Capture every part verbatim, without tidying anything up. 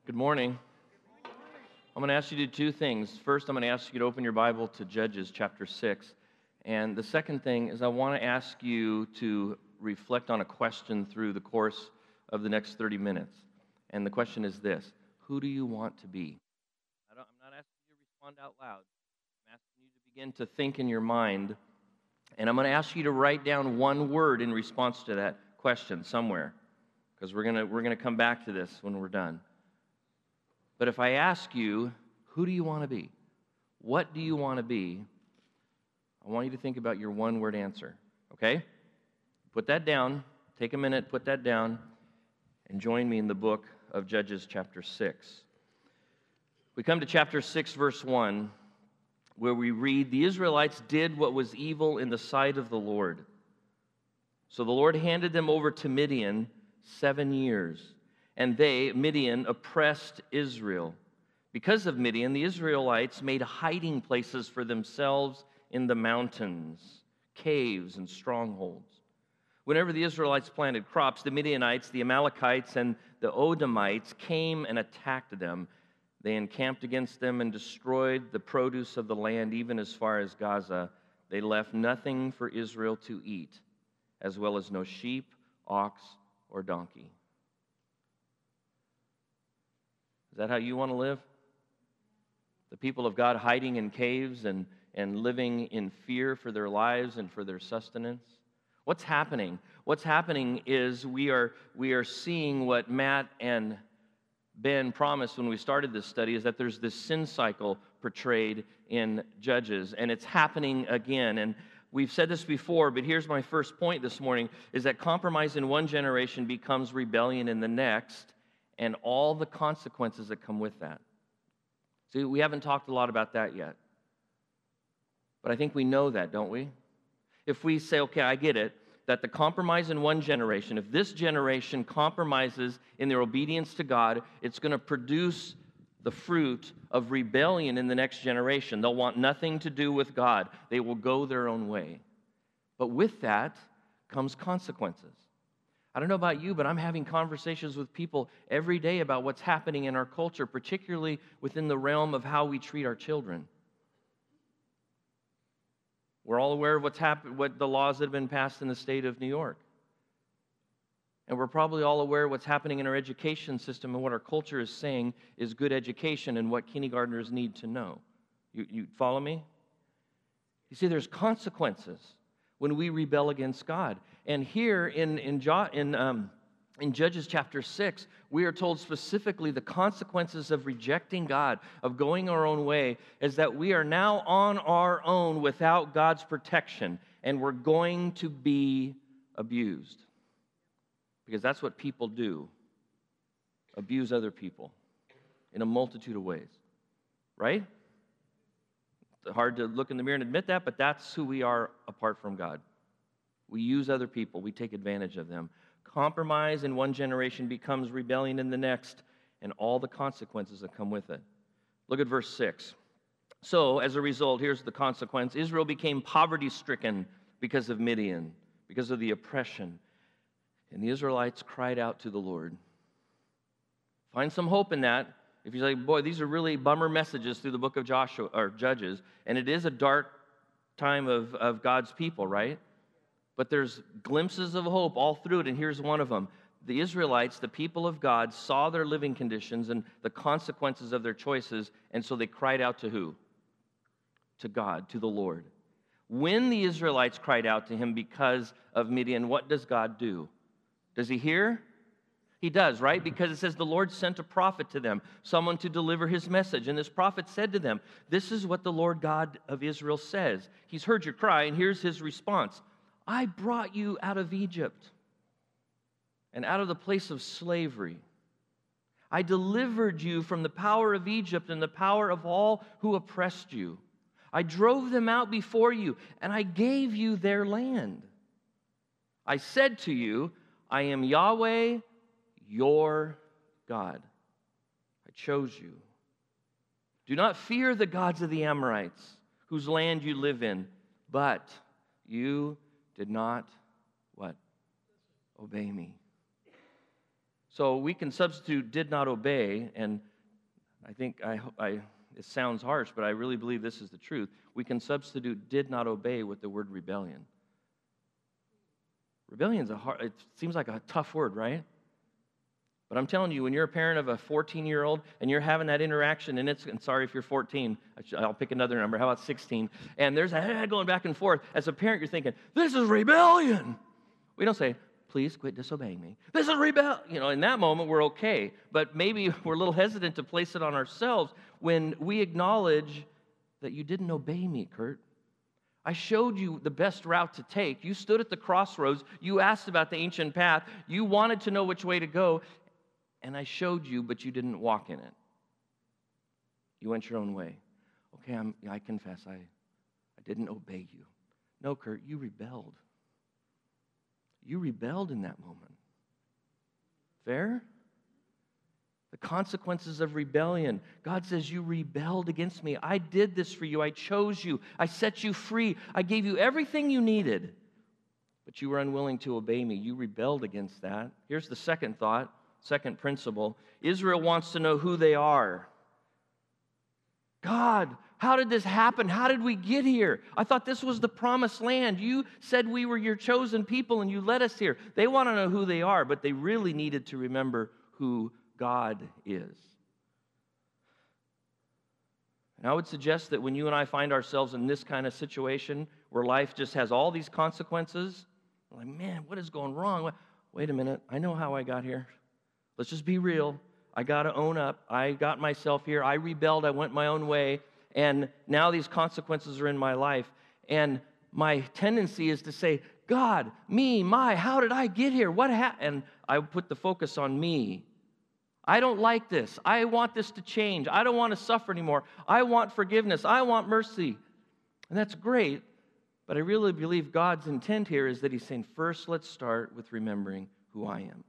Good morning. I'm going to ask you to do two things. First, I'm going to ask you to open your Bible to Judges chapter six. And the second thing is I want to ask you to reflect on a question through the course of the next thirty minutes. And the question is this: who do you want to be? I don't, I'm not asking you to respond out loud. I'm asking you to begin to think in your mind. And I'm going to ask you to write down one word in response to that question somewhere, because we're going to we're going to come back to this when we're done. But if I ask you, who do you want to be? What do you want to be? I want you to think about your one-word answer, okay? Put that down. Take a minute, put that down, and join me in the book of Judges chapter six. We come to chapter six, verse one, where we read, "The Israelites did what was evil in the sight of the Lord. So the Lord handed them over to Midian seven years. And they, Midian, oppressed Israel. Because of Midian, the Israelites made hiding places for themselves in the mountains, caves, and strongholds. Whenever the Israelites planted crops, the Midianites, the Amalekites, and the Odomites came and attacked them. They encamped against them and destroyed the produce of the land, even as far as Gaza. They left nothing for Israel to eat, as well as no sheep, ox, or donkey." Is that how you want to live? The people of God hiding in caves and, and living in fear for their lives and for their sustenance? What's happening? What's happening is we are, we are seeing what Matt and Ben promised when we started this study, is that there's this sin cycle portrayed in Judges, and it's happening again. And we've said this before, but here's my first point this morning, is that compromise in one generation becomes rebellion in the next, and all the consequences that come with that. See, we haven't talked a lot about that yet. But I think we know that, don't we? If we say, okay, I get it, that the compromise in one generation, if this generation compromises in their obedience to God, it's going to produce the fruit of rebellion in the next generation. They'll want nothing to do with God. They will go their own way. But with that comes consequences. I don't know about you, but I'm having conversations with people every day about what's happening in our culture, particularly within the realm of how we treat our children. We're all aware of what's happened, what the laws that have been passed in the state of New York. And we're probably all aware of what's happening in our education system and what our culture is saying is good education and what kindergartners need to know. You, you follow me? You see, there's consequences when we rebel against God. And here in, in, in, um, in Judges chapter six, we are told specifically the consequences of rejecting God, of going our own way, is that we are now on our own without God's protection, and we're going to be abused. Because that's what people do, abuse other people in a multitude of ways, right? It's hard to look in the mirror and admit that, but that's who we are apart from God. We use other people. We take advantage of them. Compromise in one generation becomes rebellion in the next, and all the consequences that come with it. Look at verse six. "So, as a result, here's the consequence. Israel became poverty-stricken because of Midian, because of the oppression. And the Israelites cried out to the Lord." Find some hope in that. If you say, boy, these are really bummer messages through the book of Joshua or Judges, and it is a dark time of, of God's people, right? But there's glimpses of hope all through it, and here's one of them. The Israelites, the people of God, saw their living conditions and the consequences of their choices, and so they cried out to who? To God, to the Lord. When the Israelites cried out to him because of Midian, what does God do? Does he hear? He does, right? Because it says the Lord sent a prophet to them, someone to deliver his message. And this prophet said to them, "This is what the Lord God of Israel says. He's heard your cry, and here's his response. I brought you out of Egypt and out of the place of slavery. I delivered you from the power of Egypt and the power of all who oppressed you. I drove them out before you, and I gave you their land. I said to you, I am Yahweh, your God. I chose you. Do not fear the gods of the Amorites, whose land you live in, but you did not, what? Obey me. So we can substitute did not obey, and I think I, I it sounds harsh, but I really believe this is the truth. We can substitute did not obey with the word rebellion. Rebellion is a hard, it seems like a tough word, right? But I'm telling you, when you're a parent of a fourteen-year-old and you're having that interaction, and it's, and sorry if you're fourteen, I'll pick another number, how about sixteen? And there's a going back and forth. As a parent, you're thinking, this is rebellion. We don't say, please quit disobeying me. This is rebellion. You know, in that moment, we're okay. But maybe we're a little hesitant to place it on ourselves when we acknowledge that you didn't obey me, Kurt. I showed you the best route to take. You stood at the crossroads. You asked about the ancient path. You wanted to know which way to go. And I showed you, but you didn't walk in it. You went your own way. Okay, I'm, I confess, I, I didn't obey you. No, Kurt, you rebelled. You rebelled in that moment. Fair? The consequences of rebellion. God says, you rebelled against me. I did this for you. I chose you. I set you free. I gave you everything you needed. But you were unwilling to obey me. You rebelled against that. Here's the second thought, second principle. Israel wants to know who they are. God, how did this happen? How did we get here? I thought this was the promised land. You said we were your chosen people and you led us here. They want to know who they are, but they really needed to remember who God is. And I would suggest that when you and I find ourselves in this kind of situation where life just has all these consequences, we're like, man, what is going wrong? Wait a minute, I know how I got here. Let's just be real. I got to own up. I got myself here. I rebelled. I went my own way. And now these consequences are in my life. And my tendency is to say, God, me, my, how did I get here? What happened? And I put the focus on me. I don't like this. I want this to change. I don't want to suffer anymore. I want forgiveness. I want mercy. And that's great. But I really believe God's intent here is that he's saying, first, let's start with remembering who I am.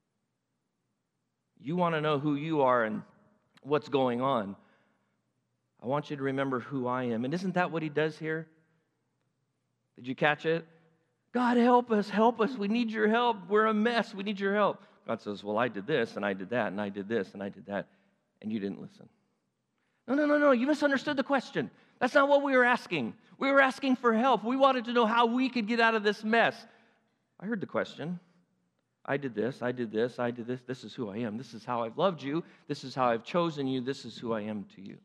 You want to know who you are and what's going on. I want you to remember who I am. And isn't that what he does here? Did you catch it? God, help us, help us. We need your help. We're a mess. We need your help. God says, well, I did this, and I did that, and I did this, and I did that, and you didn't listen. No, no, no, no. You misunderstood the question. That's not what we were asking. We were asking for help. We wanted to know how we could get out of this mess. I heard the question. I did this, I did this, I did this. This is who I am. This is how I've loved you. This is how I've chosen you. This is who I am to you.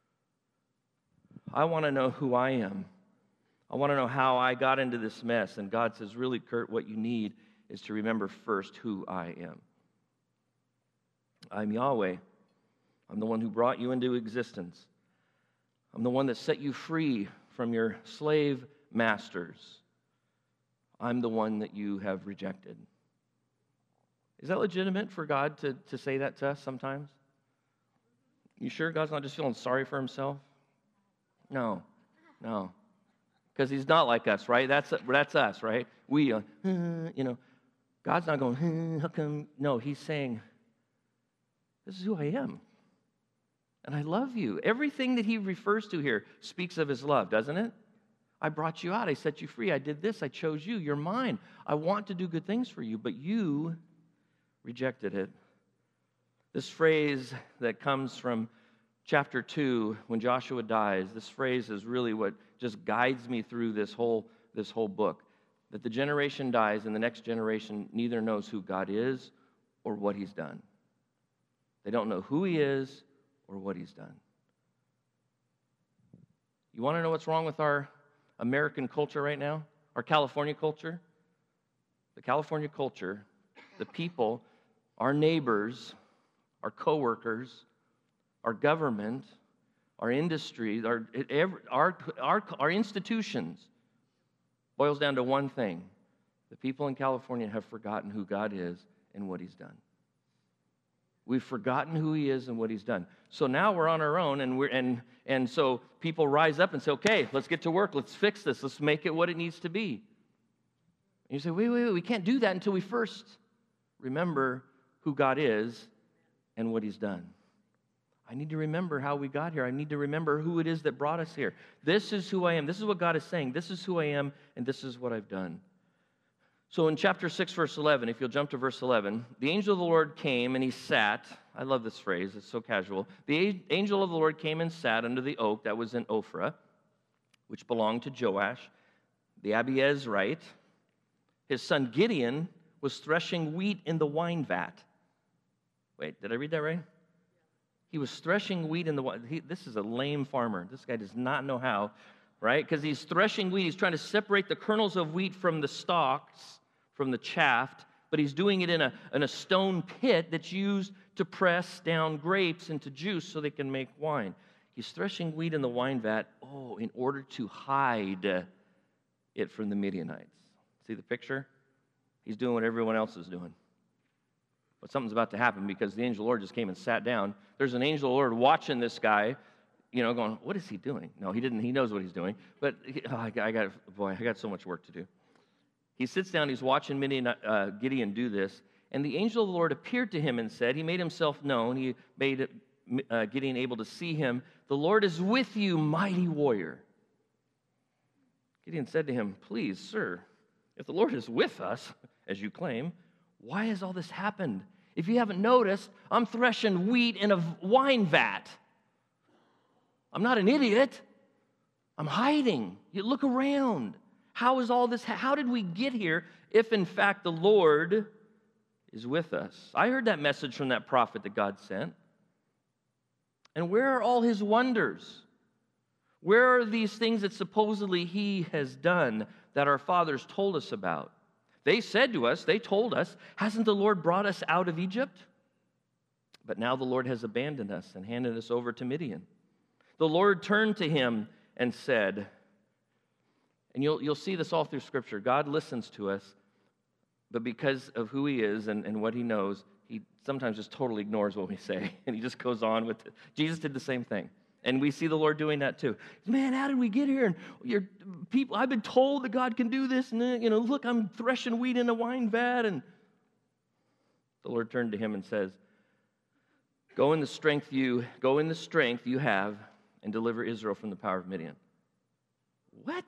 I want to know who I am. I want to know how I got into this mess. And God says, really, Kurt, what you need is to remember first who I am. I'm Yahweh. I'm the one who brought you into existence. I'm the one that set you free from your slave masters. I'm the one that you have rejected. Is that legitimate for God to, to say that to us sometimes? You sure God's not just feeling sorry for himself? No, no. Because he's not like us, right? That's that's us, right? We, uh, you know, God's not going, how come? No, he's saying, this is who I am. And I love you. Everything that he refers to here speaks of his love, doesn't it? I brought you out. I set you free. I did this. I chose you. You're mine. I want to do good things for you, but you rejected it. This phrase that comes from chapter two, when Joshua dies, this phrase is really what just guides me through this whole, this whole book. That the generation dies and the next generation neither knows who God is or what he's done. They don't know who he is or what he's done. You want to know what's wrong with our American culture right now? Our California culture? The California culture, the people, our neighbors, our coworkers, our government, our industry, our, our, our, our institutions, boils down to one thing. The people in California have forgotten who God is and what he's done. We've forgotten who he is and what he's done. So now we're on our own, and we're and and so people rise up and say, okay, let's get to work. Let's fix this. Let's make it what it needs to be. And you say, wait, wait, wait, we can't do that until we first remember who God is and what he's done. I need to remember how we got here. I need to remember who it is that brought us here. This is who I am. This is what God is saying. This is who I am, and this is what I've done. So in chapter six, verse eleven, if you'll jump to verse eleven, the angel of the Lord came and he sat. I love this phrase, it's so casual. The angel of the Lord came and sat under the oak that was in Ophrah, which belonged to Joash, the Abiezrite. His son Gideon was threshing wheat in the wine vat. Wait, did I read that right? He was threshing wheat in the wine. He, this is a lame farmer. This guy does not know how, right? Because he's threshing wheat. He's trying to separate the kernels of wheat from the stalks, from the chaff, but he's doing it in a, in a stone pit that's used to press down grapes into juice so they can make wine. He's threshing wheat in the wine vat, oh, in order to hide it from the Midianites. See the picture? He's doing what everyone else is doing. But something's about to happen because the angel of the Lord just came and sat down. There's an angel of the Lord watching this guy, you know, going, what is he doing? No, he didn't. He knows what he's doing. But he, oh, I, got, I got, boy, I got so much work to do. He sits down. He's watching Midian, uh, Gideon do this. And the angel of the Lord appeared to him and said, he made himself known. He made uh, Gideon able to see him. The Lord is with you, mighty warrior. Gideon said to him, please, sir, if the Lord is with us, as you claim, why has all this happened? If you haven't noticed, I'm threshing wheat in a wine vat. I'm not an idiot. I'm hiding. You look around. How is all this? How did we get here if, in fact, the Lord is with us? I heard that message from that prophet that God sent. And where are all his wonders? Where are these things that supposedly he has done that our fathers told us about? They said to us, they told us, hasn't the Lord brought us out of Egypt? But now the Lord has abandoned us and handed us over to Midian. The Lord turned to him and said, and you'll, you'll see this all through Scripture, God listens to us, but because of who he is and, and what he knows, he sometimes just totally ignores what we say, and he just goes on with it. Jesus did the same thing. And we see the Lord doing that too. Man, how did we get here? And your people, I've been told that God can do this. And then, you know, look, I'm threshing wheat in a wine vat. And the Lord turned to him and says, "Go in the strength you go in the strength you have, and deliver Israel from the power of Midian." What?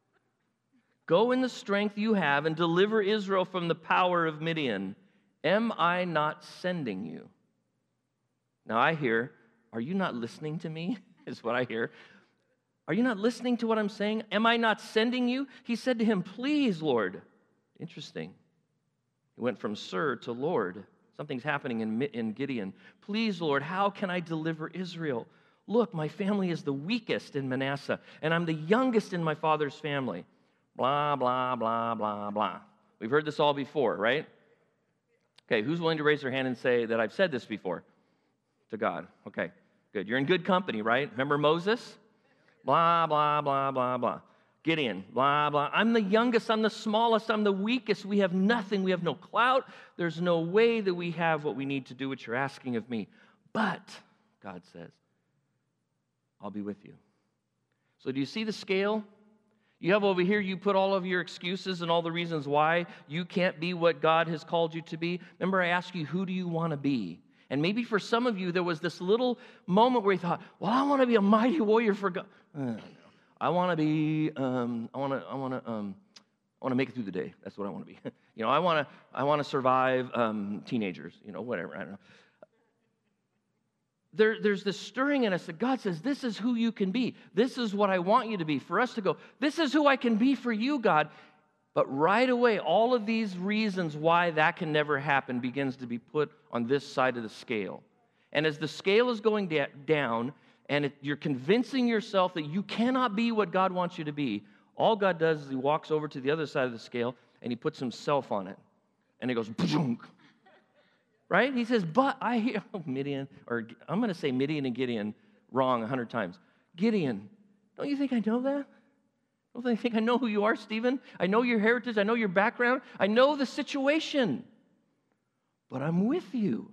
Go in the strength you have and deliver Israel from the power of Midian. Am I not sending you? Now I hear, are you not listening to me? Is what I hear. Are you not listening to what I'm saying? Am I not sending you? He said to him, "Please, Lord." Interesting. He went from sir to Lord. Something's happening in, in Gideon. "Please, Lord, how can I deliver Israel? Look, my family is the weakest in Manasseh, and I'm the youngest in my father's family." Blah, blah, blah, blah, blah. We've heard this all before, right? Okay, who's willing to raise their hand and say that I've said this before to God? Okay, good. You're in good company, right? Remember Moses? Blah, blah, blah, blah, blah. Gideon, blah, blah. I'm the youngest, I'm the smallest, I'm the weakest. We have nothing. We have no clout. There's no way that we have what we need to do what you're asking of me. But, God says, I'll be with you. So do you see the scale? You have over here, you put all of your excuses and all the reasons why you can't be what God has called you to be. Remember, I asked you, who do you want to be? And maybe for some of you, there was this little moment where you thought, well, I want to be a mighty warrior for God. Uh, I want to be, um, I want to, I want to, um, I want to make it through the day. That's what I want to be. you know, I want to, I want to survive um, teenagers. You know, whatever. I don't know. There, there's this stirring in us that God says, this is who you can be. This is what I want you to be. For us to go, this is who I can be for you, God. But right away, all of these reasons why that can never happen begins to be put on this side of the scale. And as the scale is going da- down, and it, you're convincing yourself that you cannot be what God wants you to be, all God does is he walks over to the other side of the scale, and he puts himself on it. And it goes, boom. Right? He says, but I hear, oh, Midian, or I'm going to say Midian and Gideon wrong a hundred times. Gideon, don't you think I know that? Don't you think I know who you are, Stephen? I know your heritage. I know your background. I know the situation. But I'm with you.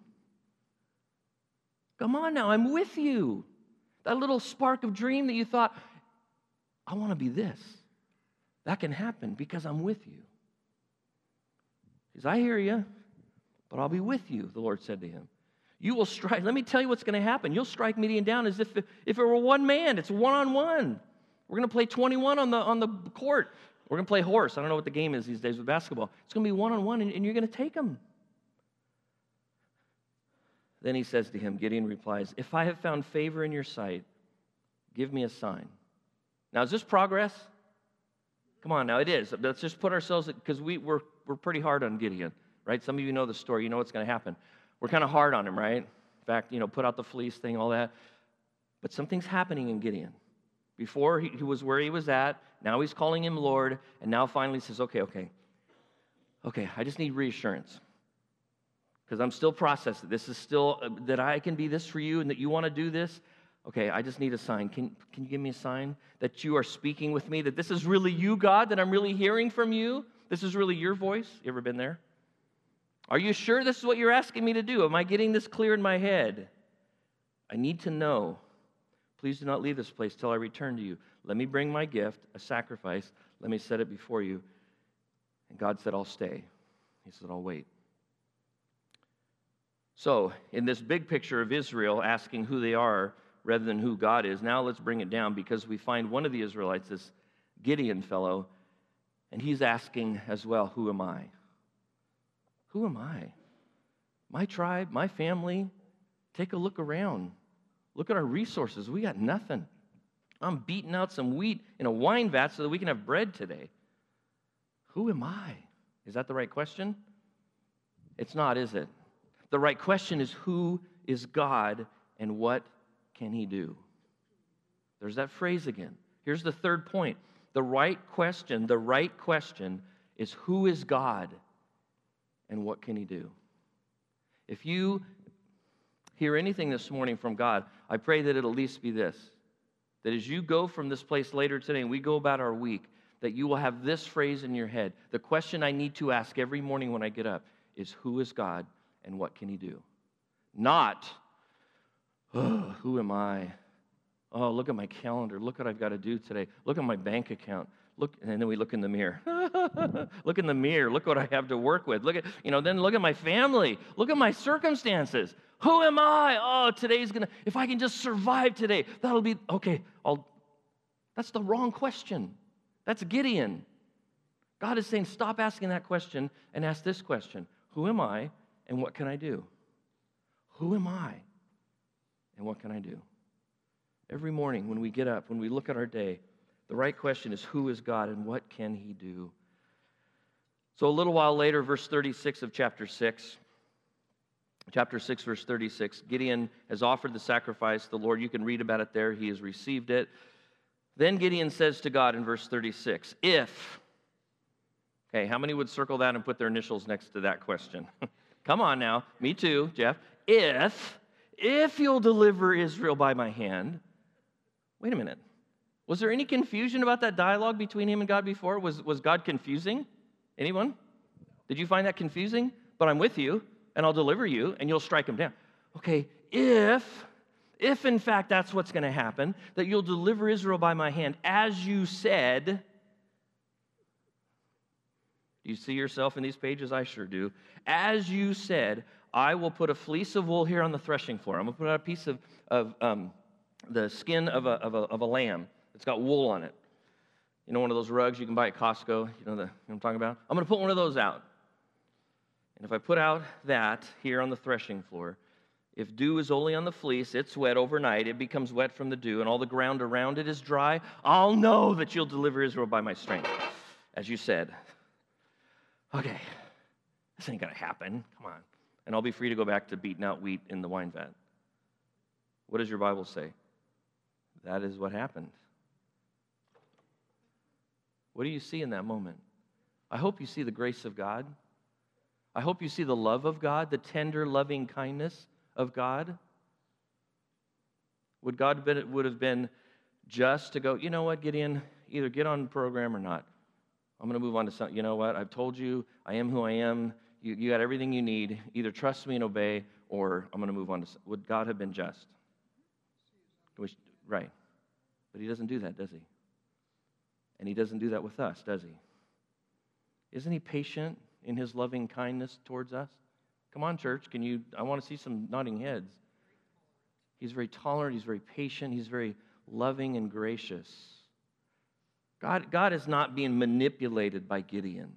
Come on now, I'm with you. That little spark of dream that you thought, I want to be this. That can happen because I'm with you. He says, I hear you. But I'll be with you, the Lord said to him. You will strike, let me tell you what's going to happen. You'll strike Midian down as if, if it were one man. It's one-on-one. We're going to play twenty-one on the, on the court. We're going to play horse. I don't know what the game is these days with basketball. It's going to be one-on-one, and, and you're going to take him. Then he says to him, Gideon replies, if I have found favor in your sight, give me a sign. Now, is this progress? Come on now, it is. Let's just put ourselves, because we, we're, we're pretty hard on Gideon, right? Some of you know the story. You know what's going to happen. We're kind of hard on him, right? In fact, you know, put out the fleece thing, all that. But something's happening in Gideon. Before he, he was where he was at. Now he's calling him Lord. And now finally says, okay, okay. Okay, I just need reassurance. Because I'm still processing. This is still, uh, that I can be this for you and that you want to do this. Okay, I just need a sign. Can, can you give me a sign that you are speaking with me? That this is really you, God? That I'm really hearing from you? This is really your voice? You ever been there? Are you sure this is what you're asking me to do? Am I getting this clear in my head? I need to know. Please do not leave this place till I return to you. Let me bring my gift, a sacrifice. Let me set it before you. And God said, I'll stay. He said, I'll wait. So, in this big picture of Israel asking who they are rather than who God is, now let's bring it down because we find one of the Israelites, this Gideon fellow, and he's asking as well, who am I? Who am I? My tribe, my family, take a look around. Look at our resources. We got nothing. I'm beating out some wheat in a wine vat so that we can have bread today. Who am I? Is that the right question? It's not, is it? The right question is, who is God and what can he do? There's that phrase again. Here's the third point. The right question, the right question is, who is God and what can he do? If you hear anything this morning from God, I pray that it'll at least be this, that as you go from this place later today and we go about our week, that you will have this phrase in your head. The question I need to ask every morning when I get up is, who is God and what can he do? Not, oh, who am I? Oh, look at my calendar. Look what I've got to do today. Look at my bank account. Look, and then we look in the mirror. Look in the mirror. Look what I have to work with. Look at, you know, then look at my family. Look at my circumstances. Who am I? Oh, today's going to, if I can just survive today, that'll be, okay, I'll, that's the wrong question. That's Gideon. God is saying, stop asking that question and ask this question. Who am I and what can I do? Who am I and what can I do? Every morning when we get up, when we look at our day, the right question is, who is God and what can he do? So a little while later, verse thirty-six of chapter six, chapter six, verse thirty-six, Gideon has offered the sacrifice. The Lord, you can read about it there. He has received it. Then Gideon says to God in verse thirty-six, if, okay, how many would circle that and put their initials next to that question? Come on now. Me too, Jeff. If, if you'll deliver Israel by my hand. Wait a minute. Was there any confusion about that dialogue between him and God before? Was, was God confusing? Anyone? Did you find that confusing? But I'm with you, and I'll deliver you, and you'll strike him down. Okay, if, if in fact that's what's going to happen, that you'll deliver Israel by my hand, as you said. Do you see yourself in these pages? I sure do. As you said, I will put a fleece of wool here on the threshing floor. I'm going to put out a piece of, of um, the skin of a, of, a, of a lamb. It's got wool on it. You know, one of those rugs you can buy at Costco? You know, the, you know what I'm talking about? I'm going to put one of those out. And if I put out that here on the threshing floor, if dew is only on the fleece, it's wet overnight, it becomes wet from the dew, and all the ground around it is dry, I'll know that you'll deliver Israel by my strength, as you said. Okay, this ain't going to happen. Come on. And I'll be free to go back to beating out wheat in the wine vat. What does your Bible say? That is what happened. What do you see in that moment? I hope you see the grace of God. I hope you see the love of God, the tender, loving kindness of God. Would God been, would have been just to go, you know what, Gideon, either get on the program or not. I'm going to move on to something. You know what, I've told you, I am who I am. You, you got everything you need. Either trust me and obey, or I'm going to move on to something. Would God have been just? Right. But he doesn't do that, does he? And he doesn't do that with us, does he? Isn't he patient in his loving kindness towards us? Come on, church. Can you? I want to see some nodding heads. He's very tolerant. He's very patient. He's very loving and gracious. God, God is not being manipulated by Gideon.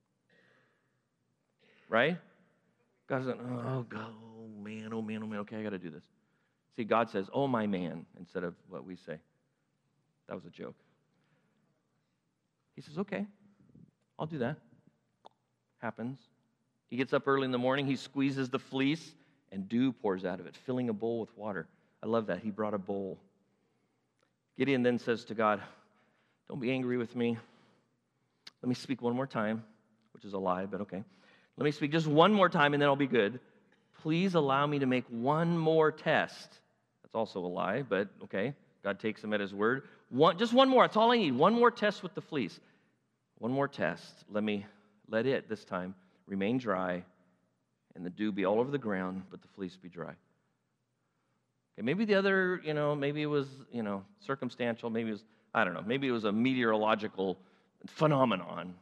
Right? God's like, oh, God, oh, man, oh, man, oh, man, okay, I got to do this. See, God says, oh, my man, instead of what we say. That was a joke. He says, okay, I'll do that. Happens. He gets up early in the morning, he squeezes the fleece, and dew pours out of it, filling a bowl with water. I love that. He brought a bowl. Gideon then says to God, don't be angry with me. Let me speak one more time, which is a lie, but okay. Let me speak just one more time, and then I'll be good. Please allow me to make one more test. That's also a lie, but okay. God takes him at his word. One, just one more. That's all I need. One more test with the fleece. One more test. Let me let it this time remain dry, and the dew be all over the ground, but the fleece be dry. Okay, maybe the other, you know, maybe it was, you know, circumstantial. Maybe it was, I don't know. Maybe it was a meteorological phenomenon.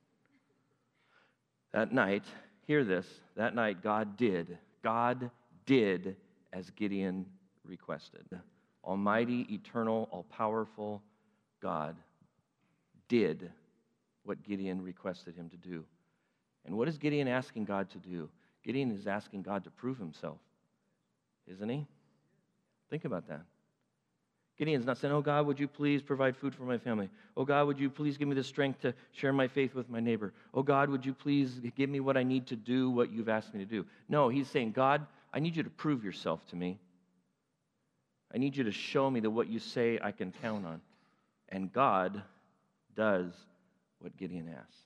That night, hear this. That night, God did. God did as Gideon requested. Almighty, eternal, all-powerful God did what Gideon requested him to do. And what is Gideon asking God to do? Gideon is asking God to prove himself, isn't he? Think about that. Gideon's not saying, oh, God, would you please provide food for my family? Oh, God, would you please give me the strength to share my faith with my neighbor? Oh, God, would you please give me what I need to do, what you've asked me to do? No, he's saying, God, I need you to prove yourself to me. I need you to show me that what you say I can count on. And God does what Gideon asks.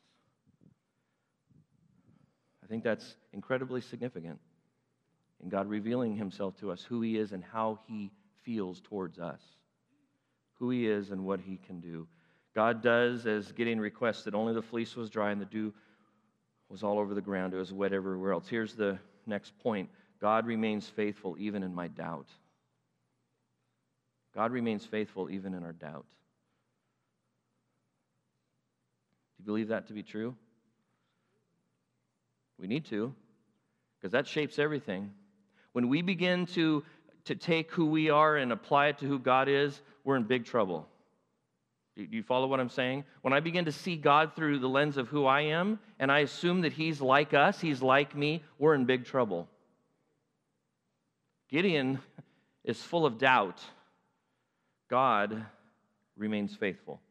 I think that's incredibly significant in God revealing himself to us, who he is and how he feels towards us, who he is and what he can do. God does as Gideon requested. Only the fleece was dry and the dew was all over the ground. It was wet everywhere else. Here's the next point. God remains faithful even in my doubt. God remains faithful even in our doubt. Do you believe that to be true? We need to, because that shapes everything. When we begin to, to take who we are and apply it to who God is, we're in big trouble. Do you follow what I'm saying? When I begin to see God through the lens of who I am, and I assume that he's like us, he's like me, we're in big trouble. Gideon is full of doubt. God remains faithful.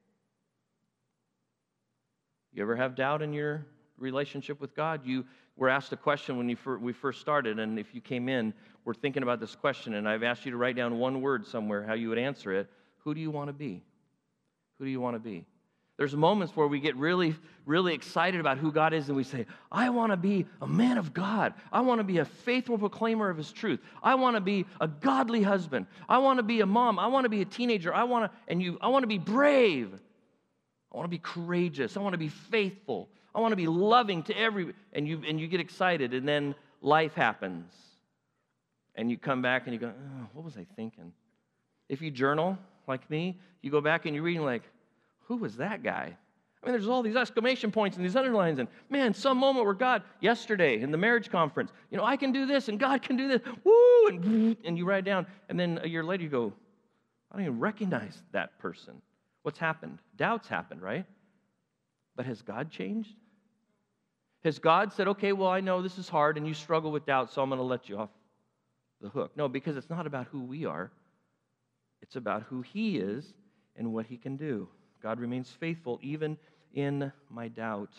You ever have doubt in your relationship with God? You were asked a question when you fir- we first started, and if you came in, we're thinking about this question, and I've asked you to write down one word somewhere, how you would answer it. Who do you want to be? Who do you want to be? There's moments where we get really, really excited about who God is, and we say, I want to be a man of God. I want to be a faithful proclaimer of his truth. I want to be a godly husband. I want to be a mom. I want to be a teenager. I want to, and you, I want to be brave. I want to be courageous. I want to be faithful. I want to be loving to every, and you, and you get excited, and then life happens. And you come back and you go, oh, what was I thinking? If you journal, like me, you go back and you're reading like, who was that guy? I mean, there's all these exclamation points and these underlines, and man, some moment where God, yesterday in the marriage conference, you know, I can do this and God can do this, woo, and, and you write down, and then a year later you go, I don't even recognize that person. What's happened? Doubts happened, right? But has God changed? Has God said, okay, well, I know this is hard and you struggle with doubt, so I'm going to let you off the hook? No, because it's not about who we are. It's about who he is and what he can do. God remains faithful even in my doubt.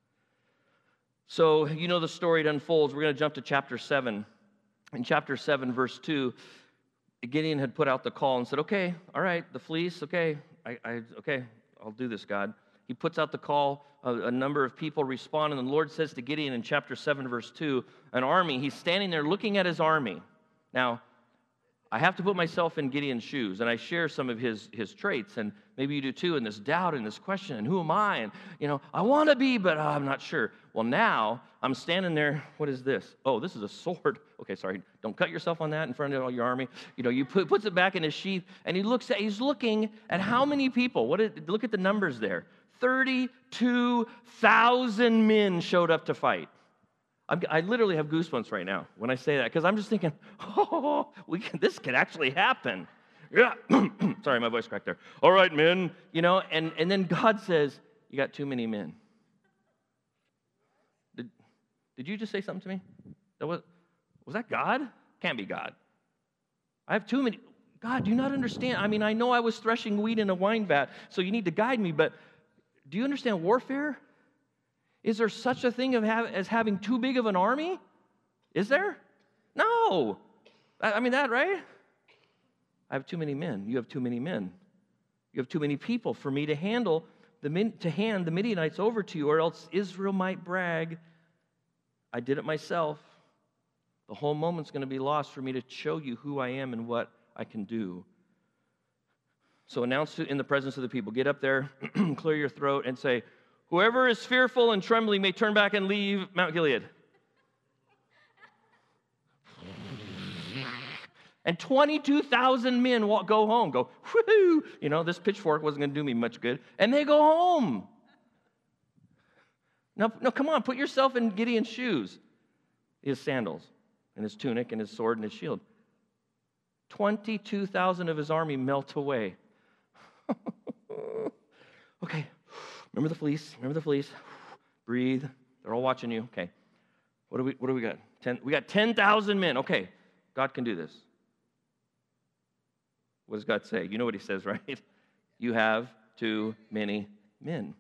So, you know the story, it unfolds. We're going to jump to chapter seven. In chapter seven, verse two, Gideon had put out the call and said, okay, all right, the fleece, okay, I, I, okay, I'll do this, God. He puts out the call, a, a number of people respond, and the Lord says to Gideon in chapter seven, verse two, an army, he's standing there looking at his army. Now, I have to put myself in Gideon's shoes, and I share some of his, his traits, and maybe you do too, in this doubt and this question, and who am I? And, you know, I want to be, but uh, I'm not sure. Well, now, I'm standing there, what is this? Oh, this is a sword. Okay, sorry, don't cut yourself on that in front of all your army. You know, you put puts it back in his sheath, and he looks at, he's looking at how many people, what is, look at the numbers there. thirty-two thousand men showed up to fight. I'm, I literally have goosebumps right now when I say that, because I'm just thinking, oh, we can, this could actually happen, Yeah. Sorry, my voice cracked there. All right, men. You know, and, and then God says, you got too many men. Did, did you just say something to me? That was, was that God? Can't be God. I have too many. God, do you not understand? I mean, I know I was threshing wheat in a wine vat, so you need to guide me, but do you understand warfare? Is there such a thing of have, as having too big of an army? Is there? No. I, I mean, that, right? I have too many men. You have too many men. You have too many people for me to handle, the to hand the Midianites over to you, or else Israel might brag, I did it myself. The whole moment's going to be lost for me to show you who I am and what I can do. So announce it in the presence of the people. Get up there, clear your throat, and say, whoever is fearful and trembling may turn back and leave Mount Gilead. And twenty-two thousand men walk, go home, go, whoo, you know, this pitchfork wasn't going to do me much good. And they go home. No, no, come on, put yourself in Gideon's shoes. His sandals, and his tunic, and his sword, and his shield. twenty-two thousand of his army melt away. Okay, remember the fleece, remember the fleece. Breathe, they're all watching you. Okay, what do we, what do we got? Ten, we got ten thousand men. Okay, God can do this. What does God say? You know what he says, right? You have too many men.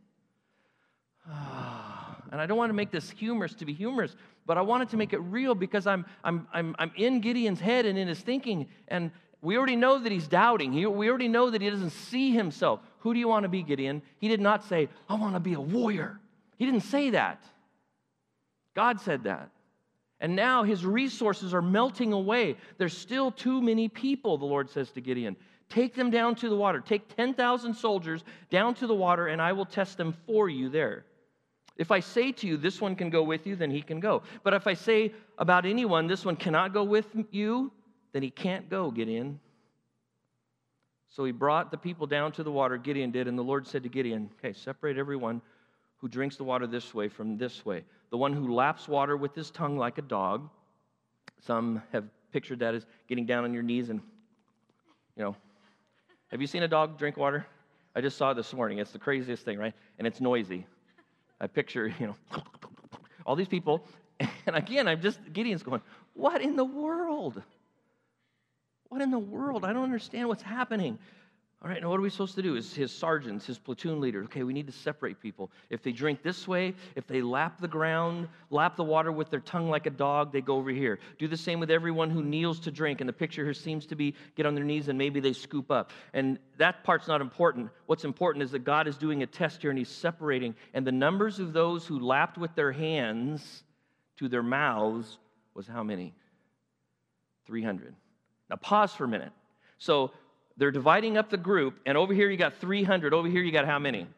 And I don't want to make this humorous to be humorous, but I wanted to make it real because I'm I'm I'm I'm in Gideon's head and in his thinking, and we already know that he's doubting. He, we already know that he doesn't see himself. Who do you want to be, Gideon? He did not say, I want to be a warrior. He didn't say that. God said that. And now his resources are melting away. There's still too many people, the Lord says to Gideon. Take them down to the water. Take ten thousand soldiers down to the water, and I will test them for you there. If I say to you, this one can go with you, then he can go. But if I say about anyone, this one cannot go with you, then he can't go, Gideon. So he brought the people down to the water, Gideon did, and the Lord said to Gideon, okay, separate everyone who drinks the water this way from this way. The one who laps water with his tongue like a dog. Some have pictured that as getting down on your knees and, you know. Have you seen a dog drink water? I just saw it this morning. It's the craziest thing, right? And it's noisy. I picture, you know, all these people. And again, I'm just, Gideon's going, what in the world? What in the world? I don't understand what's happening. All right, now what are we supposed to do? Is his sergeants, his platoon leader, okay, we need to separate people. If they drink this way, if they lap the ground, lap the water with their tongue like a dog, they go over here. Do the same with everyone who kneels to drink. And the picture here seems to be get on their knees and maybe they scoop up. And that part's not important. What's important is that God is doing a test here and he's separating. And the numbers of those who lapped with their hands to their mouths was how many? three hundred. Now pause for a minute. So they're dividing up the group, and over here you got three hundred. Over here you got how many?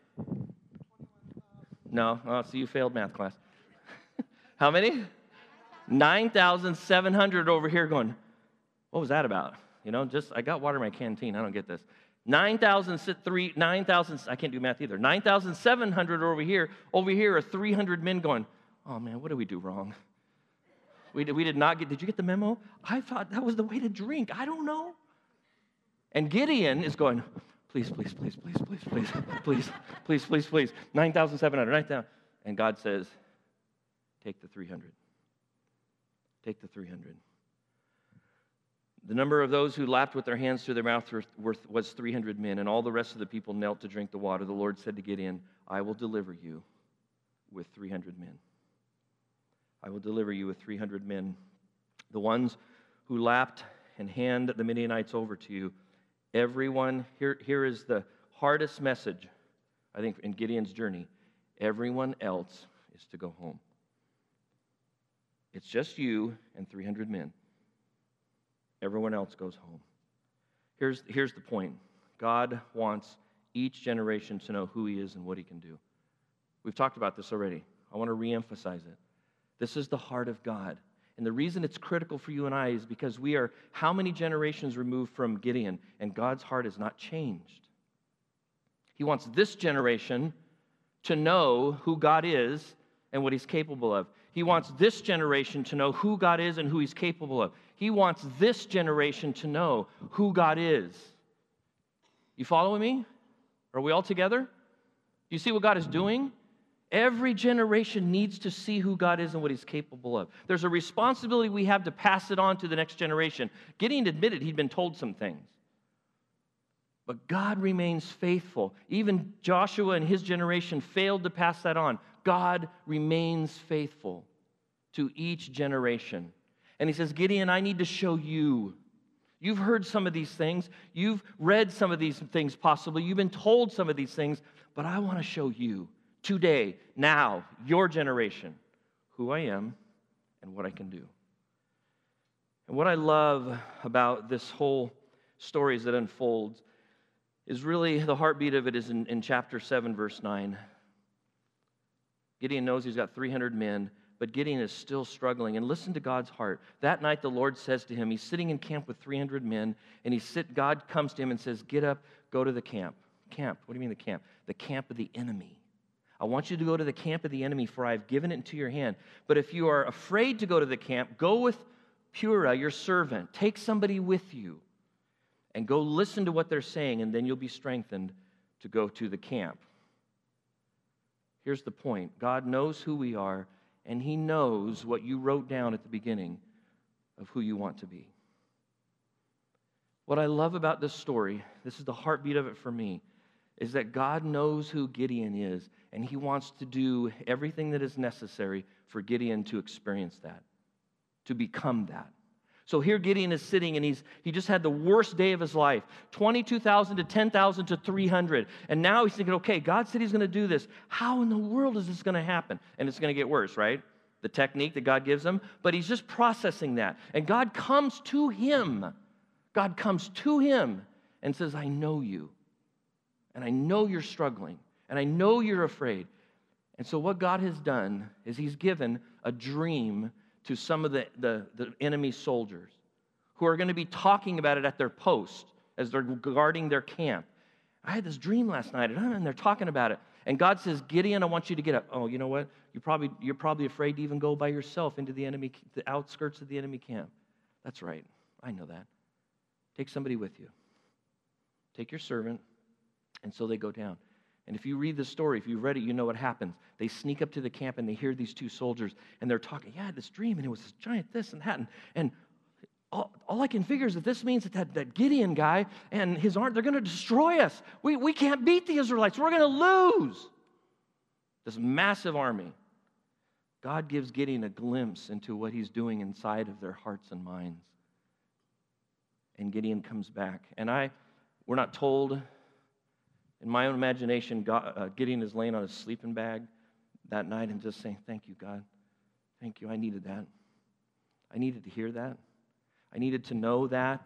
No, oh, so you failed math class. How many? nine thousand seven hundred over here going, what was that about? You know, just, I got water in my canteen. I don't get this. nine thousand, nine thousand, I can't do math either. nine thousand seven hundred over here. Over here are three hundred men going, oh man, what did we do wrong? We did, we did not get, did you get the memo? I thought that was the way to drink. I don't know. And Gideon is going, please, please, please, please, please, please, please, please, please, please, nine thousand seven hundred, right down. And God says, take the three hundred. Take the three hundred. The number of those who lapped with their hands to their mouth was three hundred men, and all the rest of the people knelt to drink the water. The Lord said to Gideon, I will deliver you with three hundred men. I will deliver you with three hundred men. The ones who lapped and hand the Midianites over to you. Everyone, here, here is the hardest message, I think, in Gideon's journey. Everyone else is to go home. It's just you and three hundred men. Everyone else goes home. Here's, here's the point. God wants each generation to know who he is and what he can do. We've talked about this already. I want to reemphasize it. This is the heart of God. And the reason it's critical for you and I is because we are how many generations removed from Gideon, and God's heart has not changed. He wants this generation to know who God is and what he's capable of. He wants this generation to know who God is and who he's capable of. He wants this generation to know who God is You following me? Are we all together? Do you see what God is doing? Every generation needs to see who God is and what he's capable of. There's a responsibility we have to pass it on to the next generation. Gideon admitted he'd been told some things. But God remains faithful. Even Joshua and his generation failed to pass that on. God remains faithful to each generation. And he says, Gideon, I need to show you. You've heard some of these things. You've read some of these things possibly. You've been told some of these things. But I want to show you today, now, your generation, who I am and what I can do. And what I love about this whole story as it unfolds is really the heartbeat of it is in, in chapter seven, verse nine. Gideon knows he's got three hundred men, but Gideon is still struggling. And listen to God's heart. That night the Lord says to him, he's sitting in camp with three hundred men, and he sit, God comes to him and says, get up, go to the camp. Camp, what do you mean the camp? The camp of the enemy. I want you to go to the camp of the enemy, for I have given it into your hand. But if you are afraid to go to the camp, go with Purah, your servant. Take somebody with you and go listen to what they're saying, and then you'll be strengthened to go to the camp. Here's the point. God knows who we are, and he knows what you wrote down at the beginning of who you want to be. What I love about this story, this is the heartbeat of it for me, is that God knows who Gideon is, and he wants to do everything that is necessary for Gideon to experience that, to become that. So here Gideon is sitting, and he's he just had the worst day of his life, twenty-two thousand to ten thousand to three hundred. And now he's thinking, okay, God said he's going to do this. How in the world is this going to happen? And it's going to get worse, right? The technique that God gives him. But he's just processing that. And God comes to him. God comes to him and says, I know you. And I know you're struggling. And I know you're afraid. And so what God has done is he's given a dream to some of the, the, the enemy soldiers who are going to be talking about it at their post as they're guarding their camp. I had this dream last night, and they're talking about it. And God says, Gideon, I want you to get up. Oh, you know what? You probably, you're probably afraid to even go by yourself into the enemy, the outskirts of the enemy camp. That's right. I know that. Take somebody with you. Take your servant. And so they go down. And if you read the story, if you've read it, you know what happens. They sneak up to the camp, and they hear these two soldiers, and they're talking, yeah, I had this dream, and it was this giant this and that. And, and all, all I can figure is that this means that, that that Gideon guy and his army, they're going to destroy us. We, we can't beat the Israelites. We're going to lose. This massive army. God gives Gideon a glimpse into what he's doing inside of their hearts and minds. And Gideon comes back. And I, we're not told. In my own imagination, God, uh, Gideon is laying on his sleeping bag that night and just saying, thank you, God. Thank you. I needed that. I needed to hear that. I needed to know that.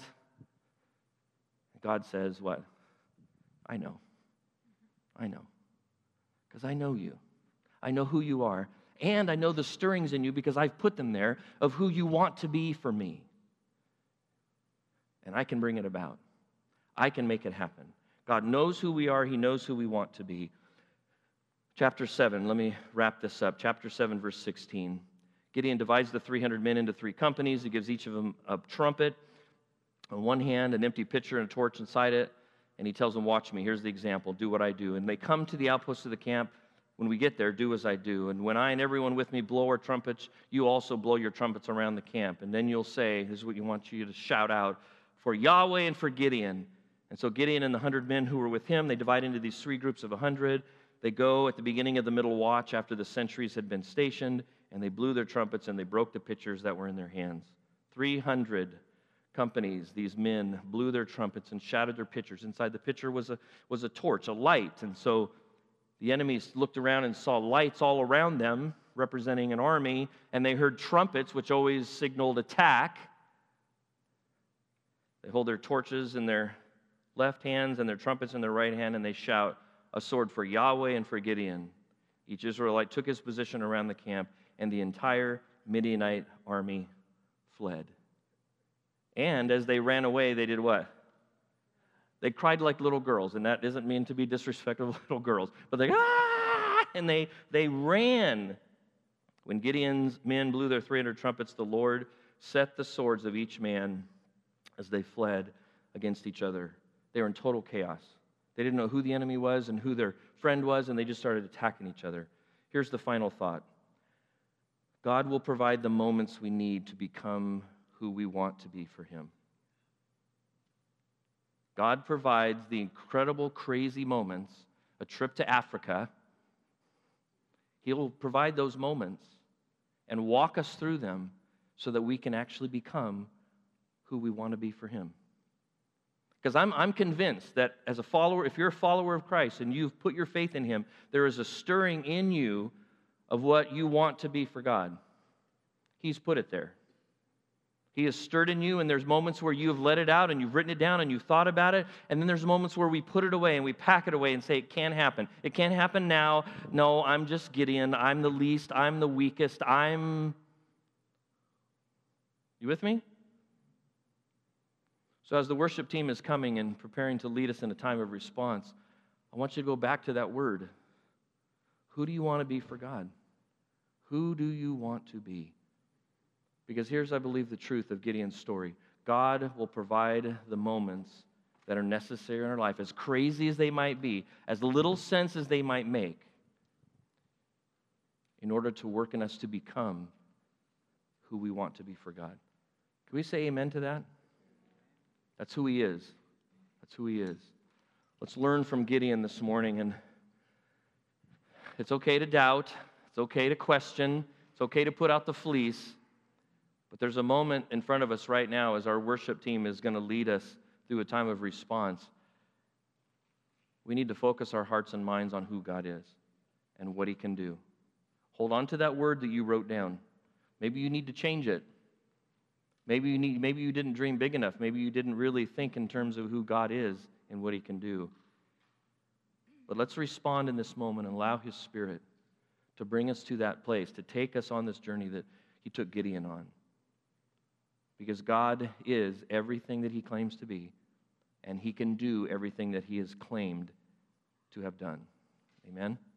God says, what? I know. I know. Because I know you. I know who you are. And I know the stirrings in you because I've put them there of who you want to be for me. And I can bring it about. I can make it happen. God knows who we are. He knows who we want to be. Chapter seven, let me wrap this up. Chapter seven, verse sixteen. Gideon divides the three hundred men into three companies. He gives each of them a trumpet on one hand, an empty pitcher and a torch inside it, and he tells them, watch me. Here's the example. Do what I do. And they come to the outposts of the camp. When we get there, do as I do. And when I and everyone with me blow our trumpets, you also blow your trumpets around the camp. And then you'll say, this is what you want you to shout out, for Yahweh and for Gideon. And so Gideon and the hundred men who were with him, they divide into these three groups of a hundred. They go at the beginning of the middle watch after the sentries had been stationed, and they blew their trumpets and they broke the pitchers that were in their hands. three hundred companies, these men blew their trumpets and shouted their pitchers. Inside the pitcher was a, was a torch, a light. And so the enemies looked around and saw lights all around them, representing an army, and they heard trumpets, which always signaled attack. They hold their torches in their left hands and their trumpets in their right hand, and they shout, a sword for Yahweh and for Gideon. Each Israelite took his position around the camp, and the entire Midianite army fled. And as they ran away, they did what? They cried like little girls, and that doesn't mean to be disrespectful of little girls, but they, ah! And they, they ran. When Gideon's men blew their three hundred trumpets, the Lord set the swords of each man as they fled against each other. They were in total chaos. They didn't know who the enemy was and who their friend was, and they just started attacking each other. Here's the final thought. God will provide the moments we need to become who we want to be for him. God provides the incredible, crazy moments, a trip to Africa. He'll provide those moments and walk us through them so that we can actually become who we want to be for him. Because I'm, I'm convinced that as a follower, if you're a follower of Christ and you've put your faith in him, there is a stirring in you of what you want to be for God. He's put it there. He has stirred in you, and there's moments where you have let it out and you've written it down and you've thought about it, and then there's moments where we put it away and we pack it away and say, it can't happen. It can't happen now. No, I'm just Gideon. I'm the least. I'm the weakest. I'm... You with me? So as the worship team is coming and preparing to lead us in a time of response, I want you to go back to that word. Who do you want to be for God? Who do you want to be? Because here's, I believe, the truth of Gideon's story. God will provide the moments that are necessary in our life, as crazy as they might be, as little sense as they might make, in order to work in us to become who we want to be for God. Can we say amen to that? That's who he is. That's who he is. Let's learn from Gideon this morning. And it's okay to doubt. It's okay to question. It's okay to put out the fleece. But there's a moment in front of us right now as our worship team is going to lead us through a time of response. We need to focus our hearts and minds on who God is and what he can do. Hold on to that word that you wrote down. Maybe you need to change it. Maybe you need, maybe you didn't dream big enough. Maybe you didn't really think in terms of who God is and what he can do. But let's respond in this moment and allow his Spirit to bring us to that place, to take us on this journey that he took Gideon on. Because God is everything that he claims to be, and he can do everything that he has claimed to have done. Amen?